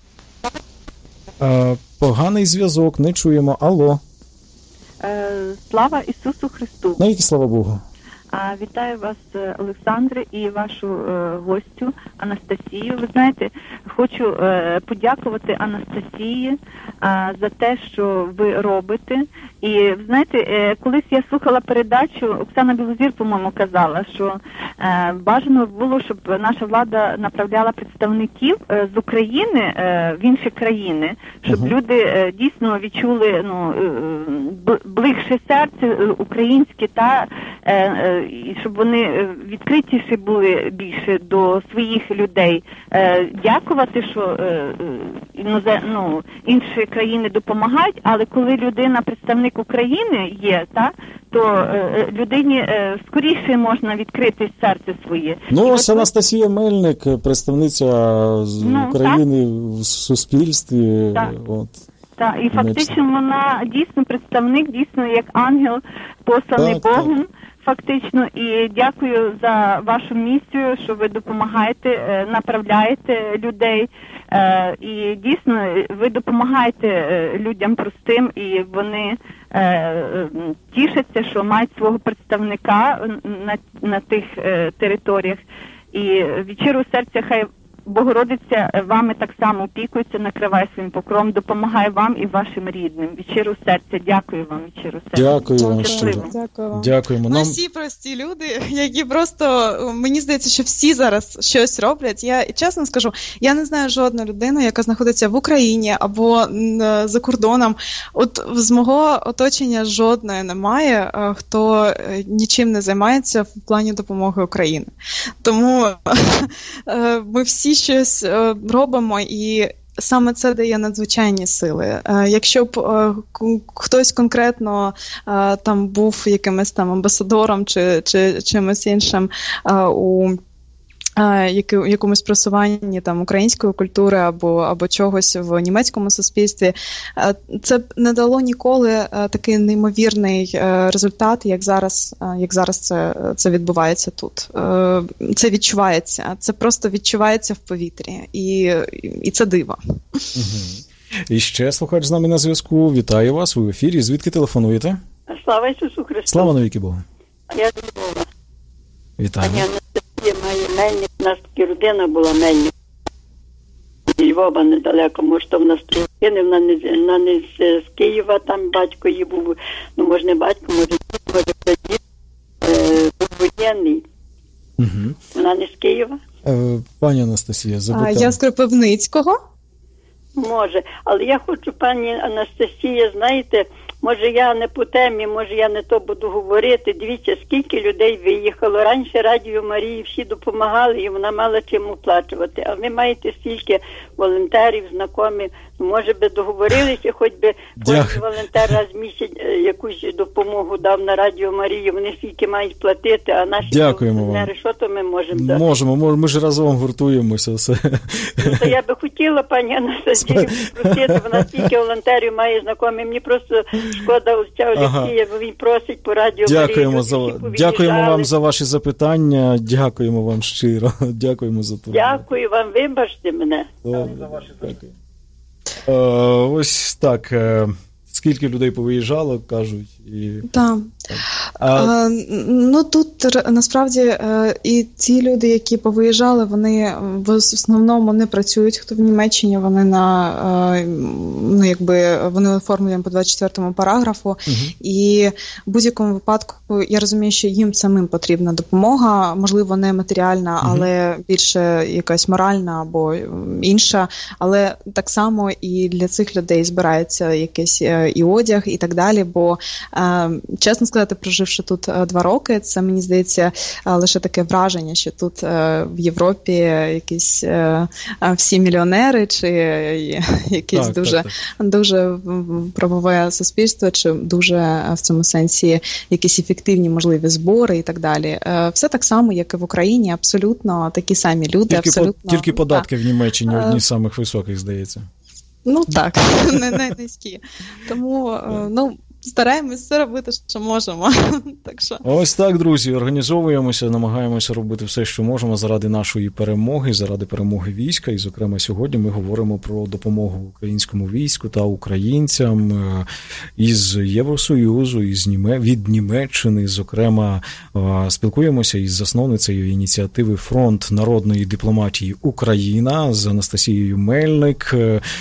Speaker 2: Поганий зв'язок, не чуємо. Алло.
Speaker 4: Слава Ісусу Христу.
Speaker 2: Навіки слава Богу.
Speaker 4: Вітаю вас, Олександре, і вашу гостю Анастасію. Ви знаєте, хочу подякувати Анастасії за те, що ви робите. І, знаєте, колись я слухала передачу, Оксана Білозір, по-моєму, казала, що бажано було, щоб наша влада направляла представників з України в інші країни, щоб люди дійсно відчули ближче серце українське та і щоб вони відкритіші були більше до своїх людей. Дякувати, що інші країни допомагають, але коли людина, представник України є, то людині скоріше можна відкрити серце своє.
Speaker 2: Ось Анастасія Мельник, представниця з України в суспільстві.
Speaker 4: Так, і фактично вона дійсно представник, дійсно як ангел, посланий Богом. Фактично, і дякую за вашу місію, що ви допомагаєте, направляєте людей, і дійсно ви допомагаєте людям простим, і вони тішаться, що мають свого представника на тих територіях. І від щирого серця хай Богородиця вами так само опікується, накриває своїм покровом, допомагає вам і вашим рідним. Від щирого серця дякую вам, від щирого серця.
Speaker 2: Дякую вам щиро. Дякуємо.
Speaker 3: Ми всі прості люди, які просто, мені здається, що всі зараз щось роблять. Я чесно скажу, я не знаю жодну людину, яка знаходиться в Україні або за кордоном. От з мого оточення жодної немає, хто нічим не займається в плані допомоги Україні. Тому ми всі щось робимо, і саме це дає надзвичайні сили. Якщо б хтось конкретно там був якимось там амбасадором чи чимось іншим у якомусь просуванні там української культури або чогось в німецькому суспільстві, це б не дало ніколи такий неймовірний результат, як зараз це відбувається тут. Це відчувається, це просто відчувається в повітрі, і це диво.
Speaker 2: І ще слухач з нами на зв'язку. Вітаю вас, ви в ефірі. Звідки телефонуєте?
Speaker 5: Слава Ісусу Христу.
Speaker 2: Слава навіки Богу.
Speaker 5: Я з Львова.
Speaker 2: Вітаю.
Speaker 5: Пані Анастасія має Мельник. У нас таки родина була Мельник. З Львова недалеко. Може, то в нас вона не з Києва, там батько її був. Ну, може, не батько, може дід був воєнний.
Speaker 2: Угу.
Speaker 5: Вона не з Києва?
Speaker 2: Пані Анастасія, запитаю.
Speaker 3: Я з Кропивницького.
Speaker 5: Може, але я хочу, пані Анастасія, знаєте, може я не по темі, може я не то буду говорити. Дивіться, скільки людей виїхало. Раніше Радіо Марії всі допомагали, і вона мала чим оплачувати. А ви маєте стільки волонтерів, знайомих. Може би договорилися, хоч би кожен волонтер раз в місяць якусь допомогу дав на Радіо Марії. Вони скільки мають платити, а наші волонтери, що то ми можемо дати?
Speaker 2: Можемо, ми ж разом гуртуємося. Все.
Speaker 5: Ну, то я би хотіла, пані Анастасію, просити, вона стільки волонтерів має знайомі. Мені просто шкода отця Олексія, бо він просить по Радіо Марії.
Speaker 2: Дякуємо вам за ваші запитання, дякуємо вам щиро, дякуємо за турбу.
Speaker 5: Дякую вам, вибачте мене.
Speaker 2: Дякую. Ось так. Скільки людей повиїжджало, кажуть.
Speaker 3: Так. Ну, тут насправді і ті люди, які повиїжджали, вони в основному не працюють, хто в Німеччині, вони вони оформлені по 24-му параграфу, і в будь-якому випадку я розумію, що їм самим потрібна допомога, можливо, не матеріальна, але більше якась моральна або інша, але так само і для цих людей збирається якийсь і одяг, і так далі, бо чесно сказати, проживши тут 2 роки, це, мені здається, лише таке враження, що тут в Європі якісь всі мільйонери, чи якесь дуже правове суспільство, чи дуже в цьому сенсі якісь ефективні можливі збори і так далі. Все так само, як і в Україні, абсолютно такі самі люди.
Speaker 2: Тільки податки в Німеччині одні з самих високих, здається.
Speaker 3: Ну так, не низькі. Тому, стараємось все робити, що можемо. Так що.
Speaker 2: Ось так, друзі, організовуємося, намагаємося робити все, що можемо заради нашої перемоги, заради перемоги війська. І, зокрема, сьогодні ми говоримо про допомогу українському війську та українцям із Євросоюзу, від Німеччини. Зокрема, спілкуємося із засновницею ініціативи «Фронт народної дипломатії Україна» з Анастасією Мельник.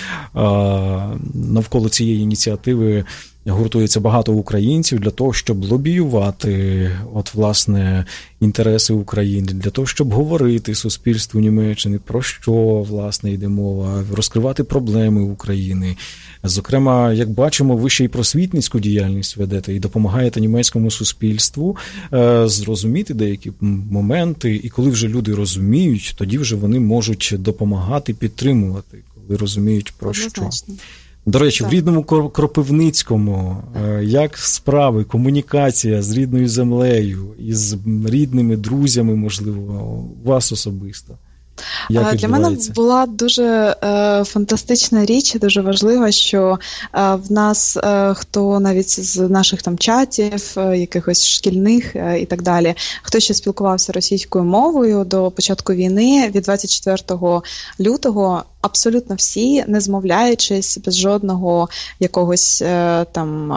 Speaker 2: Навколо цієї ініціативи гуртується багато українців для того, щоб лобіювати власне інтереси України, для того, щоб говорити суспільству Німеччини, про що, власне, йде мова, розкривати проблеми України. Зокрема, як бачимо, ви ще й просвітницьку діяльність ведете і допомагаєте німецькому суспільству зрозуміти деякі моменти, і коли вже люди розуміють, тоді вже вони можуть допомагати, підтримувати, коли розуміють, про що. До речі, в рідному Кропивницькому, як справи, комунікація з рідною землею, із рідними друзями, можливо, у вас особисто?
Speaker 3: Для мене була дуже фантастична річ, дуже важлива, що в нас, хто навіть з наших там чатів, якихось шкільних і так далі, хто ще спілкувався російською мовою до початку війни, від 24 лютого абсолютно всі, не змовляючись, без жодного якогось там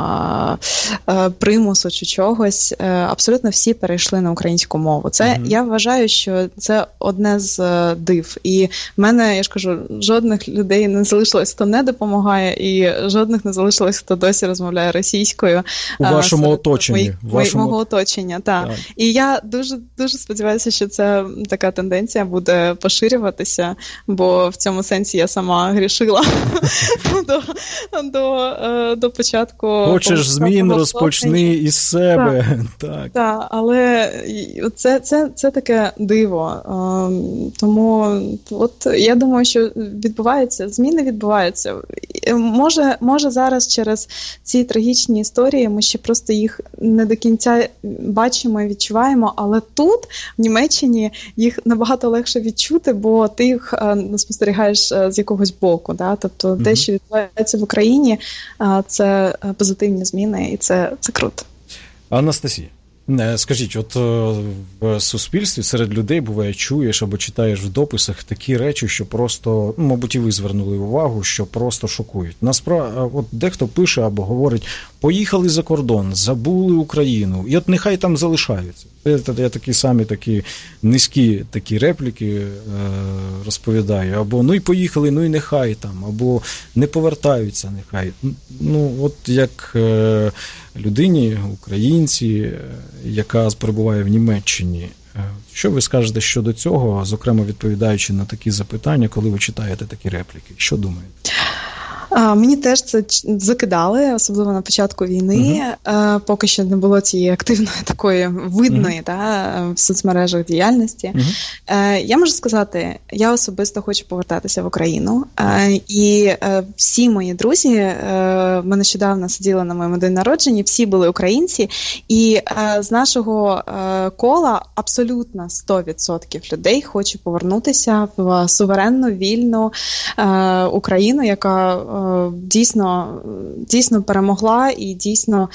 Speaker 3: примусу чи чогось, абсолютно всі перейшли на українську мову. Це, я вважаю, що це одне з див. І в мене, я ж кажу, жодних людей не залишилось, хто не допомагає, і жодних не залишилось, хто досі розмовляє російською.
Speaker 2: У вашому оточенні.
Speaker 3: Мого оточення, так. І я дуже, дуже сподіваюся, що ця така тенденція буде поширюватися, бо в цьому сенсі я сама грішила до початку.
Speaker 2: Хочеш змін, розпочни із себе.
Speaker 3: Так, але це таке диво. Тому я думаю, що зміни відбуваються. Може зараз через ці трагічні історії ми ще просто їх не до кінця бачимо і відчуваємо, але тут, в Німеччині, їх набагато легше відчути, бо ти їх спостерігаєш з якогось боку. Да? Тобто те, що відбувається в Україні, це позитивні зміни, і це круто.
Speaker 2: Анастасія, Скажіть, от в суспільстві серед людей буває, чуєш або читаєш в дописах такі речі, що просто, мабуть, і ви звернули увагу, що просто шокують. Насправді, от дехто пише або говорить, поїхали за кордон, забули Україну, і от нехай там залишаються. Я такі самі такі низькі такі репліки розповідаю, або ну і поїхали, ну і нехай там, або не повертаються, нехай. Ну, от як людині, українці, яка перебуває в Німеччині, що ви скажете щодо цього, зокрема відповідаючи на такі запитання, коли ви читаєте такі репліки? Що думаєте?
Speaker 3: Мені теж це закидали, особливо на початку війни, поки що не було цієї активної такої видної в соцмережах діяльності. Я можу сказати, я особисто хочу повертатися в Україну, і всі мої друзі, ми нещодавно сиділи на моєму день народження, всі були українці, і з нашого кола абсолютно 100% людей хоче повернутися в суверенну, вільну Україну, яка дійсно перемогла і дійсно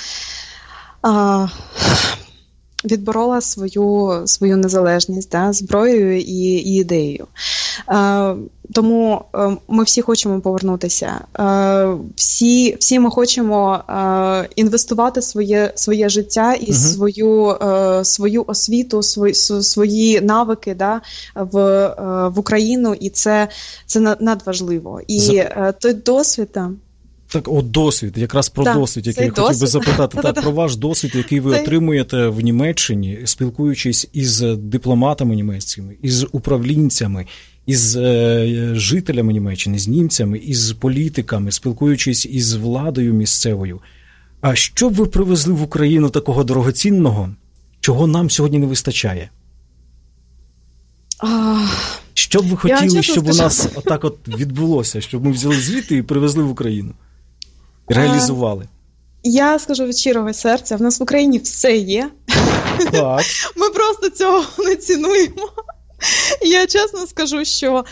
Speaker 3: відборола свою незалежність зброєю і ідеєю. Тому ми всі хочемо повернутися. Всі ми хочемо інвестувати своє життя і свою освіту, свої навики в Україну, і це надважливо. І той досвід там.
Speaker 2: Так, досвід, якраз про досвід, який я хотів би запитати. Про ваш досвід, який ви отримуєте в Німеччині, спілкуючись із дипломатами німецькими, із управлінцями, із жителями Німеччини, з німцями, із політиками, спілкуючись із владою місцевою. А що б ви привезли в Україну такого дорогоцінного, чого нам сьогодні не вистачає? Що б ви хотіли, щоб у нас отак відбулося, щоб ми взяли звідти і привезли в Україну? Реалізували?
Speaker 3: Я скажу від щирого серця, в нас в Україні все є.
Speaker 2: Так.
Speaker 3: Ми просто цього не цінуємо. Я чесно скажу, що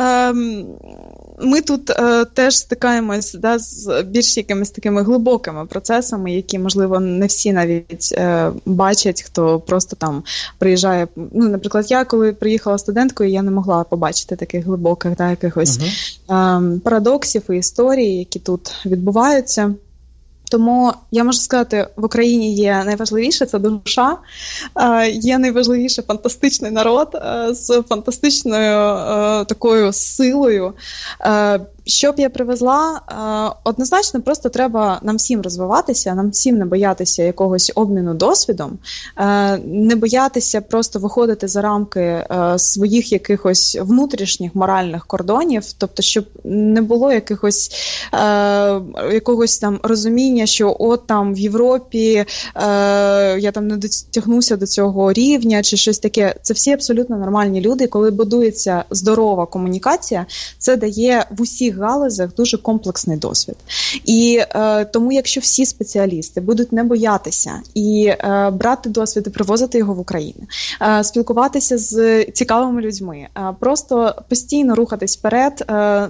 Speaker 3: ми тут теж стикаємось з більш якимись такими глибокими процесами, які, можливо, не всі навіть бачать, хто просто там приїжджає. Ну, наприклад, я, коли приїхала студенткою, я не могла побачити таких глибоких якихось парадоксів і історій, які тут відбуваються. Тому я можу сказати, в Україні є найважливіше – це душа, є найважливіше фантастичний народ з фантастичною такою силою. Що б я привезла? Однозначно, просто треба нам всім розвиватися, нам всім не боятися якогось обміну досвідом, не боятися просто виходити за рамки своїх якихось внутрішніх моральних кордонів, тобто, щоб не було якогось там розуміння, що от там в Європі я там не дотягнуся до цього рівня чи щось таке. Це всі абсолютно нормальні люди. Коли будується здорова комунікація, це дає в усіх галузях дуже комплексний досвід. І тому, якщо всі спеціалісти будуть не боятися і брати досвід і привозити його в Україну, спілкуватися з цікавими людьми, просто постійно рухатись вперед,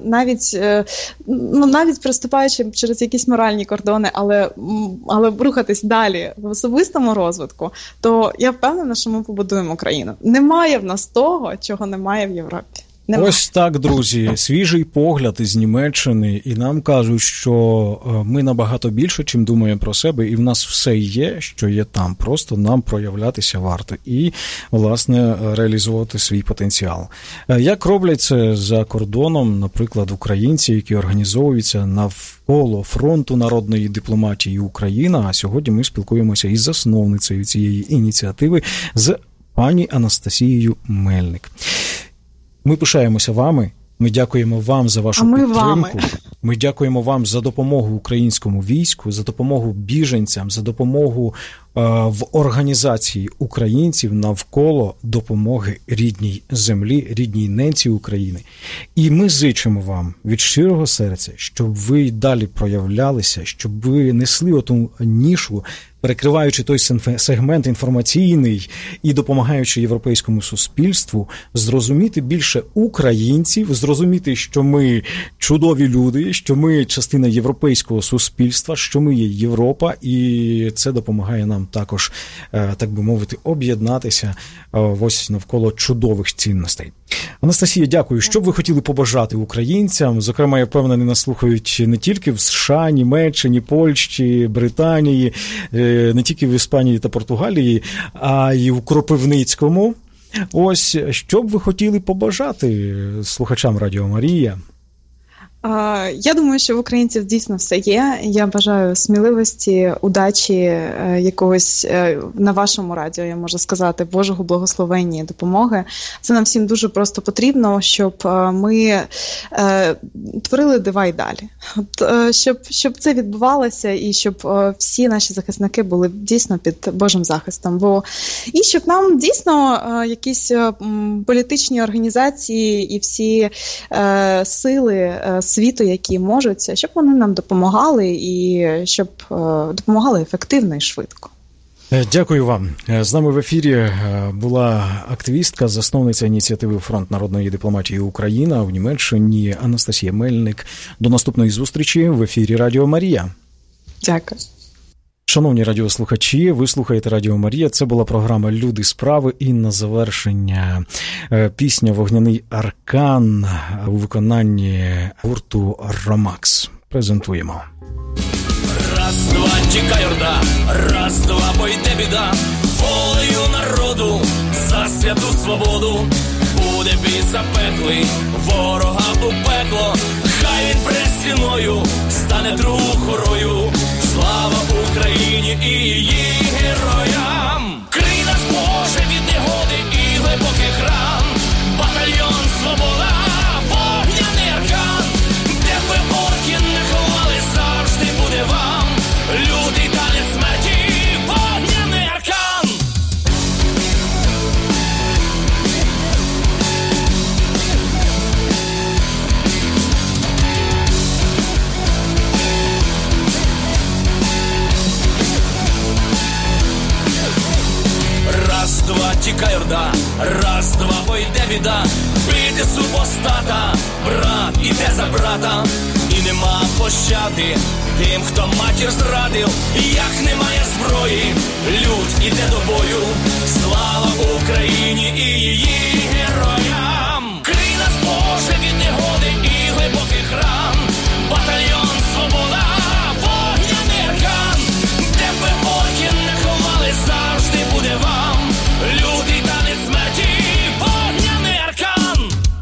Speaker 3: навіть приступаючи через якісь моральні кордони, але рухатись далі в особистому розвитку, то я впевнена, що ми побудуємо країну. Немає в нас того, чого немає в Європі.
Speaker 2: Ось так, друзі, свіжий погляд із Німеччини, і нам кажуть, що ми набагато більше, чим думаємо про себе, і в нас все є, що є там, просто нам проявлятися варто і, власне, реалізувати свій потенціал. Як роблять це за кордоном, наприклад, українці, які організовуються навколо фронту народної дипломатії Україна, а сьогодні ми спілкуємося із засновницею цієї ініціативи, з пані Анастасією Мельник. Ми пишаємося вами, ми дякуємо вам за вашу підтримку, ми дякуємо вам за допомогу українському війську, за допомогу біженцям, за допомогу в організації українців навколо допомоги рідній землі, рідній ненці України. І ми зичимо вам від щирого серця, щоб ви й далі проявлялися, щоб ви несли оту нішу, перекриваючи той сегмент інформаційний і допомагаючи європейському суспільству зрозуміти більше українців, зрозуміти, що ми чудові люди, що ми частина європейського суспільства, що ми є Європа, і це допомагає нам нам також, так би мовити, об'єднатися ось навколо чудових цінностей. Анастасія, дякую. Що б ви хотіли побажати українцям? Зокрема, я впевнений, нас слухають не тільки в США, Німеччині, Польщі, Британії, не тільки в Іспанії та Португалії, а й у Кропивницькому. Ось, що б ви хотіли побажати слухачам Радіо Марія?
Speaker 3: Я думаю, що в українців дійсно все є. Я бажаю сміливості, удачі, якогось на вашому радіо, я можу сказати, Божого благословення і допомоги. Це нам всім дуже просто потрібно, щоб ми творили дива й далі. Щоб це відбувалося і щоб всі наші захисники були дійсно під Божим захистом. І щоб нам дійсно якісь політичні організації і всі сили світу, які можуть, щоб вони нам допомагали і щоб допомагали ефективно і швидко.
Speaker 2: Дякую вам. З нами в ефірі була активістка, засновниця ініціативи «Фронт народної дипломатії Україна» в Німеччині Анастасія Мельник. До наступної зустрічі в ефірі Радіо Марія.
Speaker 3: Дякую.
Speaker 2: Шановні радіослухачі, ви слухаєте Радіо Марія. Це була програма «Люди справи» і на завершення пісня «Вогняний аркан» у виконанні гурту «Ромакс». Презентуємо.
Speaker 6: Раз, два, тікай орда, раз, два, бо йде біда, волею народу за святу свободу. Буде бій запеклий, ворога у пекло, хай він пред стіною стане друг хорою. Слава Україні і її героям! Крий нас, Боже, від негоди і глибоких ран. Батальйон «Свобода», вогняний аркан, де б ви орки не ховали, завжди буде вам лютий танець смерті, вогняний аркан. Раз, два, тікай орда, раз, два, бо йде біда, бити супостата, брат іде за брата, і нема пощади тим, хто матір зрадив, як немає зброї, лють іде до бою. Слава Україні і її героям! Крий нас, Боже, від негоди і глибоких ран. Батальйон «Свобода», вогняний аркан, де б ви орки не ховали, завжди буде вам лютий танець смерті, вогняний аркан.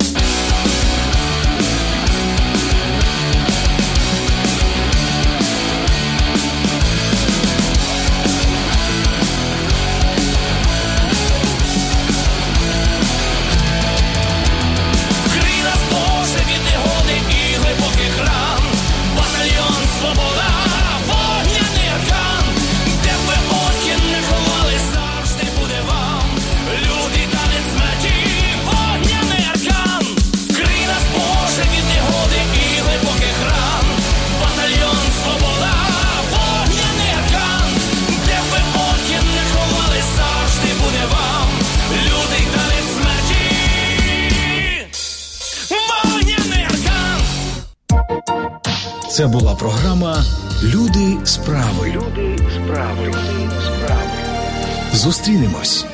Speaker 6: Вкрий нас, Боже, від негоди і глибоких ран. Батальйон «Свобода», вогняний аркан, де б ви орки не ховали, завжди буде вам лютий танець смерті, вогняний аркан. Вкрий нас, Боже, від негоди і глибоких ран. Батальйон «Свобода», вогняний аркан, де б ви орки не ховали, завжди буде вам лютий танець смерті, вогняний аркан.
Speaker 1: Це була програма «Люди справи». Зустрінемось.